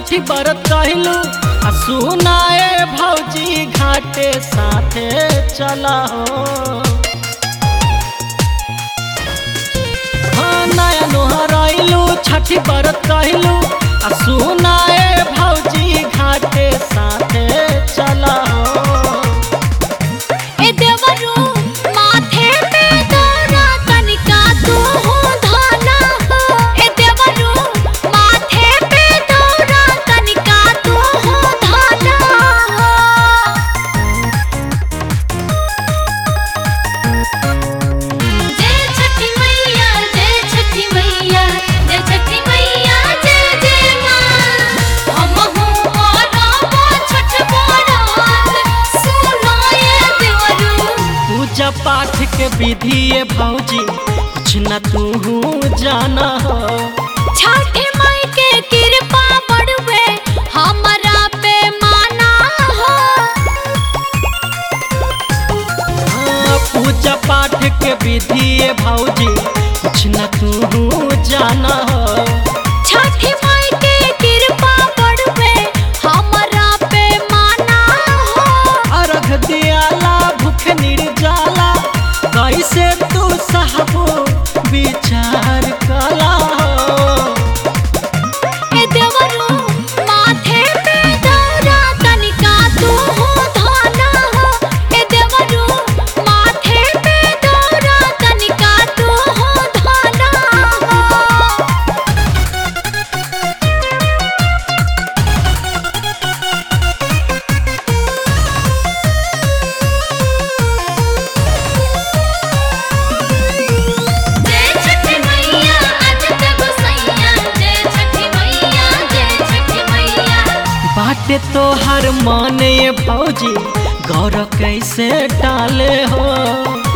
छठी बरत कहलू आ सुनाए भौजी घाटे साथे चला हो। हाँ नया नोहराइलू छठी बरत कहलू आ सुनाए भौजी घाटे साथे चला हो। ए देवरू माथे पे दौरा तनिका तू हो धाना हो। ए देवरू माथे पे दौरा तनिका तू हो धाना हो। जय छठी मैया जय छठी मैया जय छठी मैया जय जय माँ। हम हो रामा छठ बरात सुनाए देवरू। पूजा पाठ के विधि ये भौजी कुछ न तू जाना हो। छठी माई के कृपा बढ़वे हमरा पे माना हो। हाँ, पूजा पाठ के विधि ये भौजी कुछ न तू जाना हो। छठी माई के कृपा बढ़वे हमरा पे माना हो। अर्घ दियाला भूख निर्जाला कैसे तू सहबो विचार कला हो। ए देवरू माथे पे दौरा तनिका तू हो धाना हो। ए देवरू माथे पे दौरा तनिका तू हो धाना हो। जय छठी मैया अजत गोसैया जय छठी मैया जय छठी मैया। बाटे तो हर मन ये भौजी गौर कैसे डाले हो।